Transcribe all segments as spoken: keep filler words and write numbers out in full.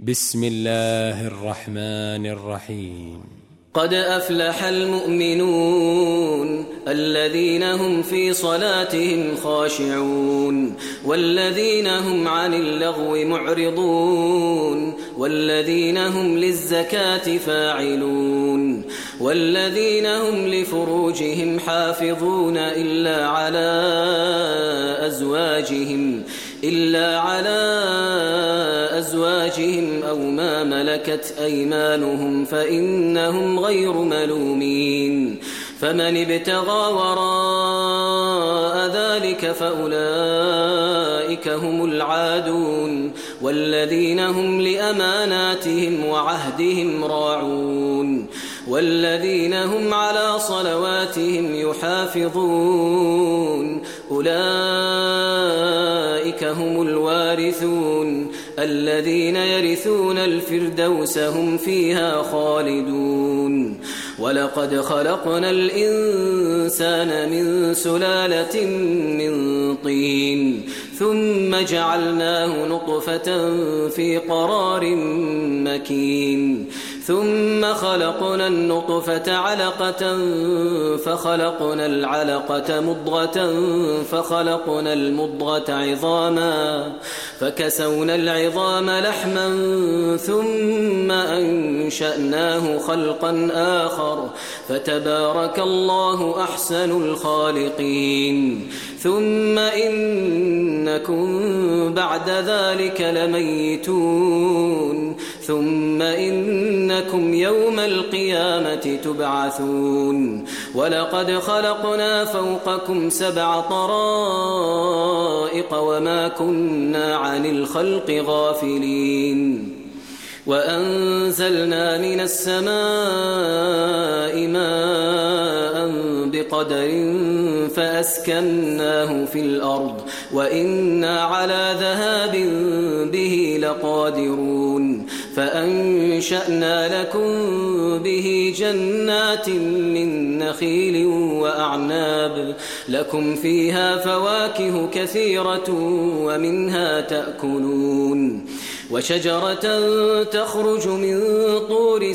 بسم الله الرحمن الرحيم. قد أفلح المؤمنون الذين هم في صلاتهم خاشعون والذين هم عن اللغو معرضون والذين هم للزكاة فاعلون والذين هم لفروجهم حافظون إلا على أزواجهم إلا على أزواجهم أو ما ملكت أيمانهم فإنهم غير ملومين. فمن ابتغى وراء ذلك فأولئك هم العادون والذين هم لأماناتهم وعهدهم راعون والذين هم على صلواتهم يحافظون أولئك هم الوارثون الذين يرثون الفردوس هم فيها خالدون. ولقد خلقنا الإنسان من سلالة من طين ثم جعلناه نطفة في قرار مكين ثم خلقنا النطفة علقة فخلقنا العلقة مضغة فخلقنا المضغة عظاما فكسونا العظام لحما ثم أنشأناه خلقا آخر فتبارك الله أحسن الخالقين. ثم إنكم بعد ذلك لميتون ثم إنكم يوم القيامة تبعثون. ولقد خلقنا فوقكم سبع طرائق وما كنا عن الخلق غافلين وأنزلنا من السماء ماء بقدر فأسكناه في الأرض وإنا على ذهاب به لقادرون. فأنشأنا لكم به جنات من نخيل وأعناب لكم فيها فواكه كثيرة ومنها تأكلون وشجرة تخرج من طور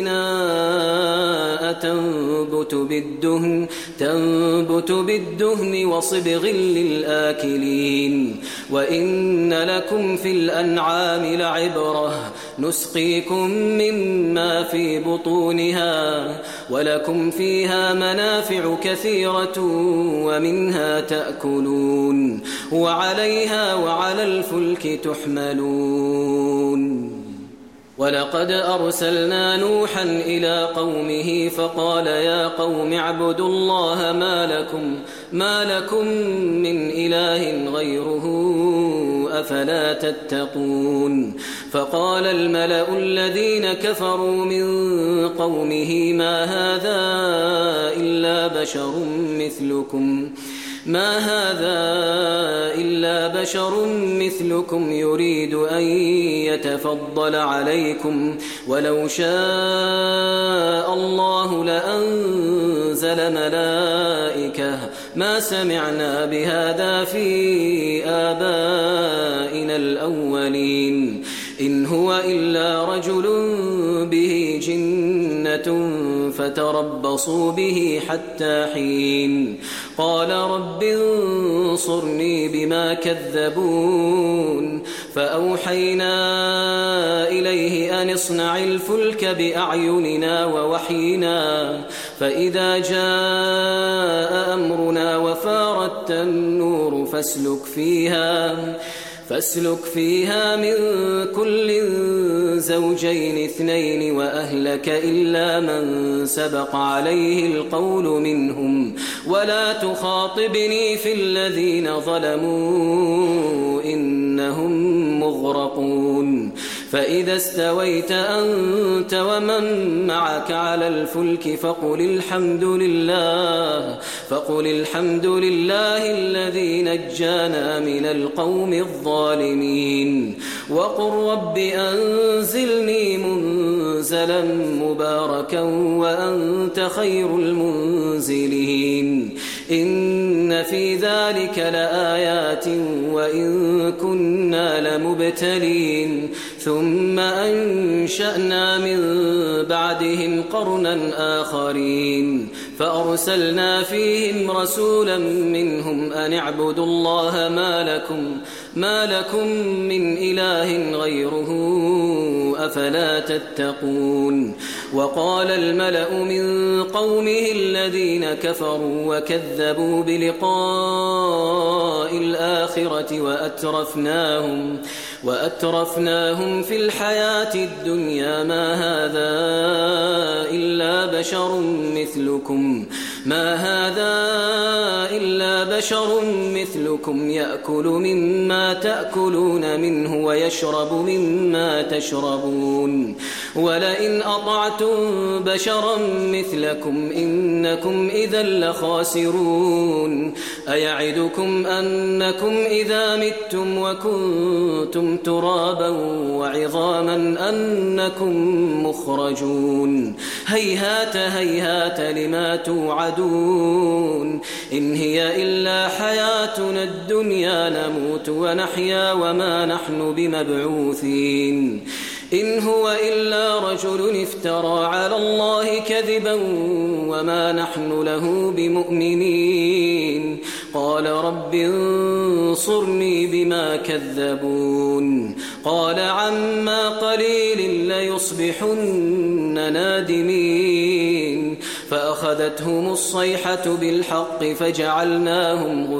سيناء تنبت بالدهن, تنبت بالدهن وصبغ للآكلين. وإن لكم في الأنعام لعبرة نسقيكم مما في بطونها ولكم فيها منافع كثيرة ومنها تأكلون وعليها وعلى الفلك تحملون. ولقد أرسلنا نوحا إلى قومه فقال يا قوم اعبدوا الله ما لكم, ما لكم من إله غيره أفلا تتقون. فقال الملأ الذين كفروا من قومه ما هذا إلا بشر مثلكم ما هذا إلا بشر مثلكم يريد أن يتفضل عليكم ولو شاء الله لأنزل ملائكة ما سمعنا بهذا في آبائنا الأولين إن هو إلا رجل به جنة فتربصوا به حتى حين. قال رب انصرني بما كذبون. فأوحينا إليه أن اصنع الفلك بأعيننا ووحينا فإذا جاء أمرنا وفارت النور فاسلك فيها فاسلك فيها من كل زوجين اثنين وأهلك إلا من سبق عليه القول منهم ولا تخاطبني في الذين ظلموا إنهم مغرقون. فإذا استويت أنت ومن معك على الفلك فقل الحمد لله فقل الحمد لله الذي نجانا من القوم الظالمين. وقل رب أنزلني منزلا مباركا وأنت خير المنزلين. إن في ذلك لآيات وإن كنا لمبتلين ثم أنشأنا من بعدهم قرنا آخرين فأرسلنا فيهم رسولا منهم أن اعبدوا الله ما لكم, ما لكم من إله غيره أفلا تتقون. وقال الملأ من قومه الذين كفروا وكذبوا بلقاء الآخرة وأترفناهم, وأترفناهم في الحياة الدنيا ما هذا إلا بشر مثلكم ما هذا إلا بشر مثلكم يأكل مما تأكلون منه ويشرب مما تشربون ولئن أطعتم بشرا مثلكم إنكم إذا لخاسرون. أيعدكم أنكم إذا متم وكنتم ترابا وعظاما أنكم مخرجون هيهات هيهات لما توعدون إن هي إلا حياتنا الدنيا نموت ونحيا وما نحن بمبعوثين إن هو إلا رجل افترى على الله كذبا وما نحن له بمؤمنين. قال رب انصرني بما كذبون قال عما قليل ليصبحن نادمين فأخذتهم الصيحة بالحق فجعلناهم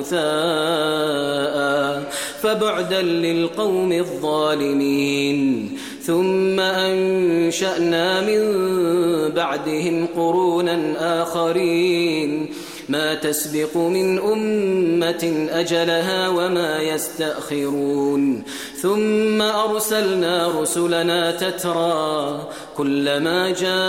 غثاء فبعدا للقوم الظالمين. ثم أنشأنا من بعدهم قرونا آخرين ما تسبق من أمة أجلها وما يستأخرون ثم أرسلنا رسلنا تترى كلما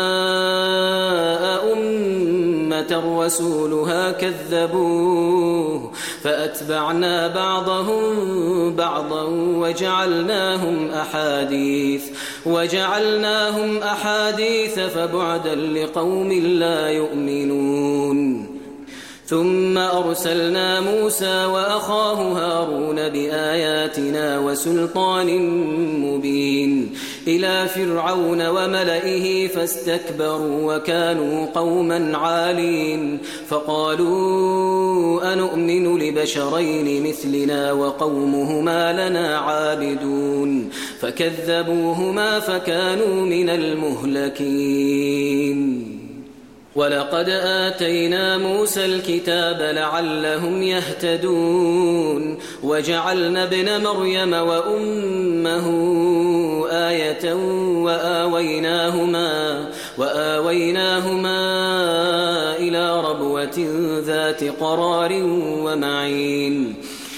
جاء أمة رسولها كذبوه فأتبعنا بعضهم بعضا وجعلناهم أحاديث وجعلناهم أحاديث فبعدا لقوم لا يؤمنون. ثم أرسلنا موسى وأخاه هارون بآياتنا وسلطان مبين إلى فرعون وملئه فاستكبروا وكانوا قوما عالين فقالوا أنؤمن لبشرين مثلنا وقومهما لنا عابدون فكذبوهما فكانوا من المهلكين. ولقد آتينا موسى الكتاب لعلهم يهتدون وجعلنا ابن مريم وأمه آية وآويناهما, وآويناهما إلى ربوة ذات قرار ومعين.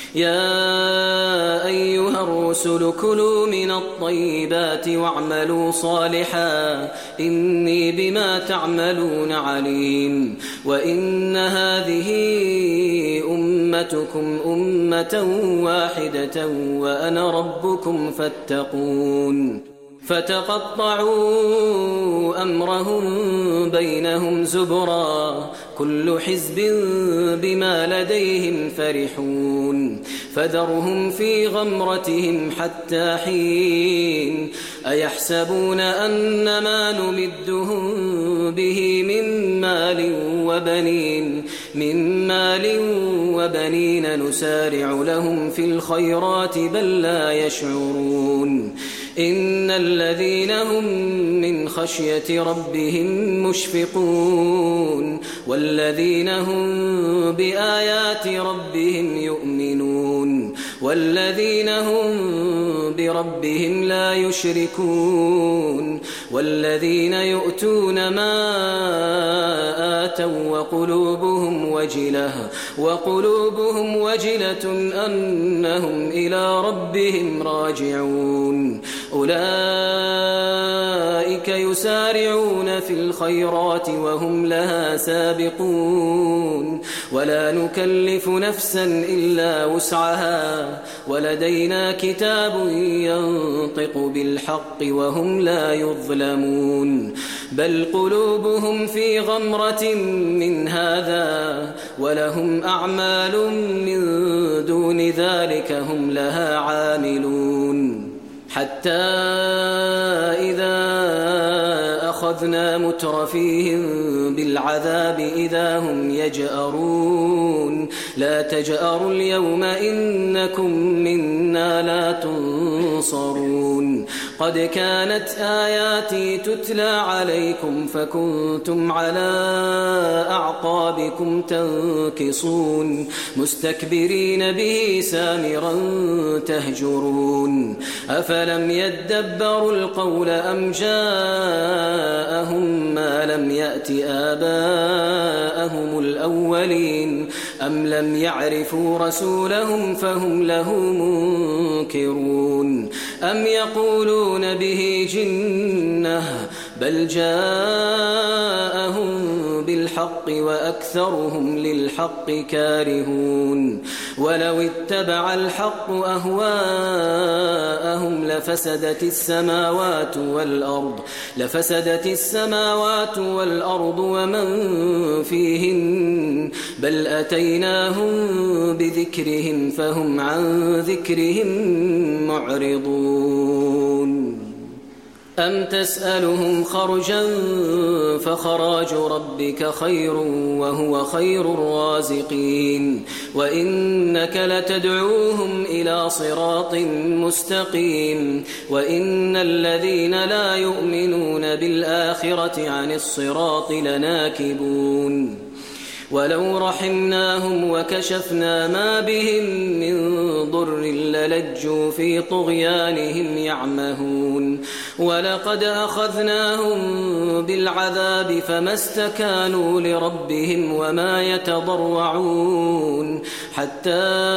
يا أيها الرسل كلوا من الطيبات واعملوا صالحا إني بما تعملون عليم. وإن هذه أمتكم أمة واحدة وأنا ربكم فاتقون. فتقطعوا أمرهم بينهم زبرا كل حزب بما لديهم فرحون فذرهم في غمرتهم حتى حين. أيحسبون أن ما نمدهم به من مال وبنين من مال وبنين نسارع لهم في الخيرات بل لا يشعرون. إن الذين هم من خشية ربهم مشفقون والذين هم بآيات ربهم يؤمنون والذين هم بربهم لا يشركون والذين يؤتون ما آتوا وقلوبهم وجلة وقلوبهم وجلة أنهم إلى ربهم راجعون. أولئك يسارعون في الخيرات وهم لها سابقون ولا نكلف نفسا إلا وسعها ولدينا كتاب ينطق بالحق وهم لا يظلمون. بل قلوبهم في غمرة من هذا ولهم أعمال من دون ذلك هم لها عاملون. حتى إذا أخذنا مترفيهم بالعذاب إذا هم يجأرون لا تجأروا اليوم إنكم منا لا تنصرون قد كانت آياتي تتلى عليكم فكنتم على أعقابكم تنكصون مستكبرين به سامرا تهجرون أفلم يدبروا القول أم جاءهم ما لم يأت آباءهم الأولين أم لم يعرفوا رسولهم فهم له منكرون أم يقولون به جنة بل جاءهم بالحق وأكثرهم للحق كارهون ولو اتبع الحق أهواءهم لفسدت السماوات والأرض لفسدت السماوات والأرض ومن فيهن بل أتيناهم بذكرهم فهم عن ذكرهم معرضون أم تسألهم خرجا فخراج ربك خير وهو خير الرازقين وإنك لتدعوهم إلى صراط مستقيم وإن الذين لا يؤمنون بالآخرة عن الصراط لناكبون ولو رحمناهم وكشفنا ما بهم من ضر للجوا في طغيانهم يعمهون ولقد أخذناهم بالعذاب فما استكانوا لربهم وما يتضرعون حتى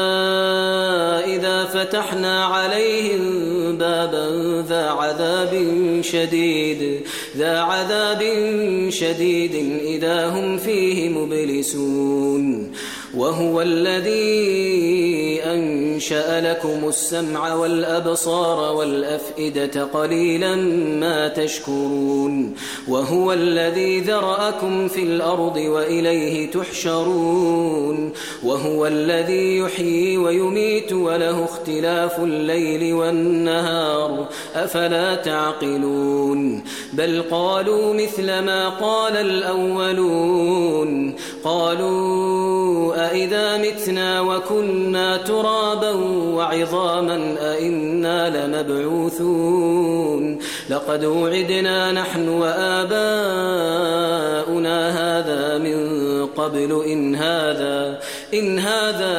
إذا فتحنا عليهم بابا ذا عذاب شديد ذا عذاب شديد إذا هم فيه مبلسون وهو الذي أنشأ لكم السمع والأبصار والأفئدة قليلا ما تشكرون وهو الذي ذرأكم في الأرض وإليه تحشرون وهو الذي يحيي ويميت وله اختلاف الليل والنهار أفلا تعقلون بل قالوا مثل ما قال الأولون قالوا أئذا متنا وكنا ترابا وعظاما أئنا لمبعوثون لقد وعدنا نحن وآباؤنا هذا من قبل إن هذا إن هذا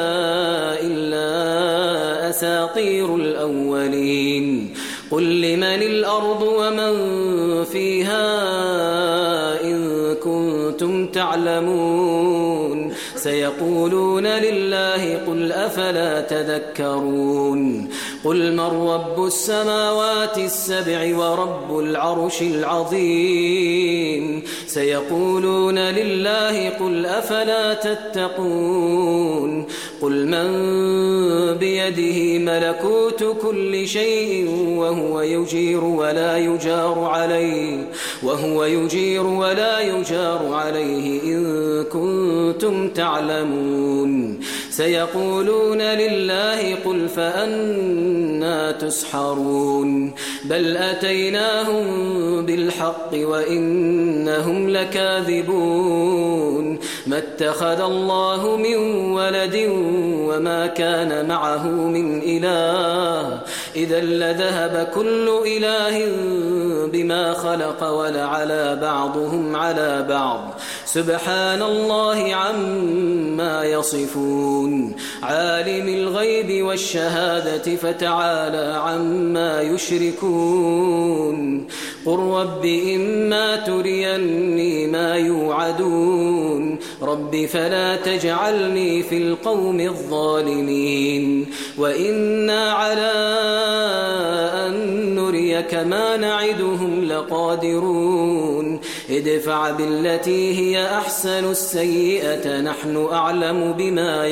إلا أساطير الأولين قل لمن الأرض ومن فيها إن كنتم تعلمون سيقولون لله قل أفلا تذكرون قل من رب السماوات السبع ورب العرش العظيم سيقولون لله قل أفلا تتقون قل من بيده ملكوت كل شيء وهو يجير ولا يجار عليه وهو يجير ولا يجار عليه إن كنتم تعلمون سيقولون لله قل فأنا تسحرون بل أتيناهم بالحق وإنهم لكاذبون ما اتخذ الله من ولد وما كان معه من إله إذا لذهب كل إله بما خلق ولعلى بعضهم على بعض سبحان الله عما يصفون عالم الغيب والشهادة فتعالى عما يشركون قل رب إما تريني ما يوعدون رب فلا تجعلني في القوم الظالمين وإنا على أن نريك ما نعدهم لقادرون ادفع بالتي هي أحسن السيئة نحن أعلم بما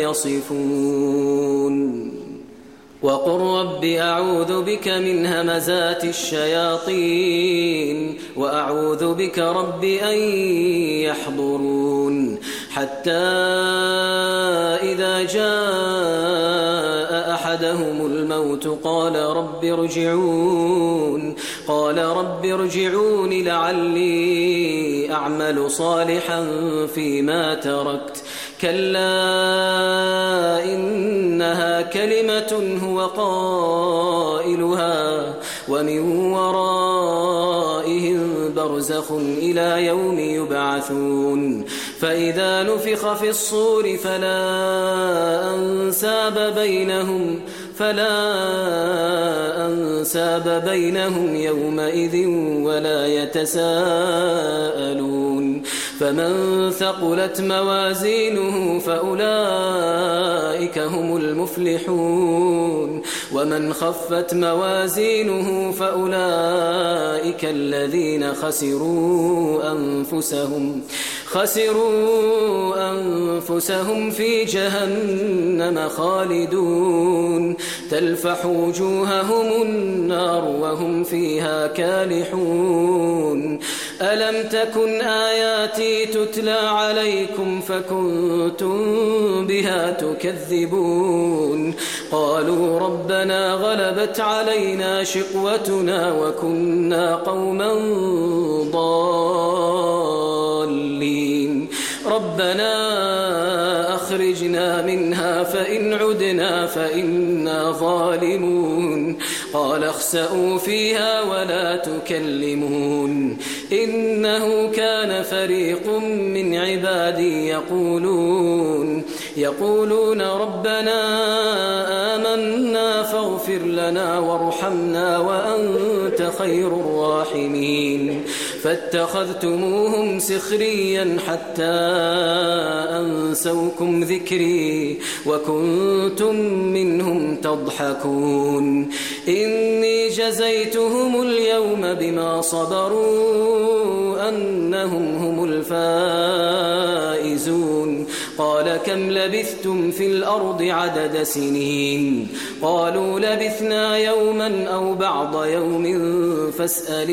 يصفون وقل رب أعوذ بك من همزات الشياطين وأعوذ بك رب أن يحضرون حتى إذا جاء أحدهم الموت فمت قال رب ارجعون قال رب ارجعون لعلي أعمل صالحا فيما تركت كلا إنها كلمة هو قائلها ومن ورائهم برزخ إلى يوم يبعثون فإذا نفخ في الصور فلا أنساب بينهم فلا أنساب بينهم يومئذ ولا يتساءلون فمن ثقلت موازينه فأولئك هم المفلحون ومن خفت موازينه فأولئك الذين خسروا أنفسهم خسروا أنفسهم في جهنم خالدون تلفح وجوههم النار وهم فيها كالحون ألم تكن آياتي تتلى عليكم فكنتم بها تكذبون قالوا ربنا غلبت علينا شقوتنا وكنا قوما ضالين ربنا أخرجنا منها فإن عدنا فإنا ظالمون قال اخسئوا فيها ولا تكلمون إنه كان فريق من عبادي يقولون يقولون ربنا آمنا فاغفر لنا وارحمنا وأنت خير الراحمين فاتخذتموهم سخريا حتى أنسوكم ذكري وكنتم منهم تضحكون إني جزيتهم اليوم بما صبروا أنهم هم الفائزون قال كم لبثتم في الأرض عدد سنين قالوا لبثنا يوما أو بعض يوم فاسأل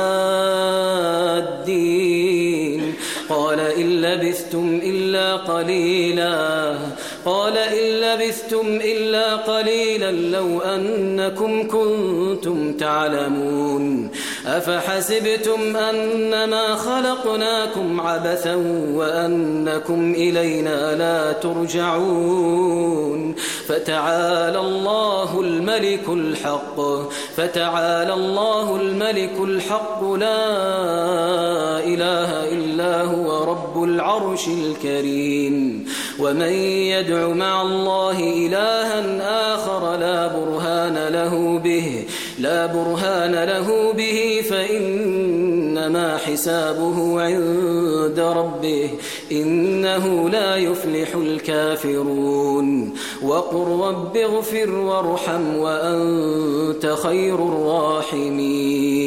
العادين قال إن لبثتم إلا قليلا قال إن لبثتم إلا قليلا لو أنكم كنتم تعلمون أفحسبتم أنما خلقناكم عبثا وأنكم إلينا لا ترجعون فتعالى الله الملك الحق فتعالى الله الملك الحق لا إله إلا هو رب العرش الكريم ومن يدع مع الله إلها آخر لا برهان له به لا برهان له به فإنما حسابه عند ربه إنه لا يفلح الكافرون وقل رب اغفر وارحم وأنت خير الراحمين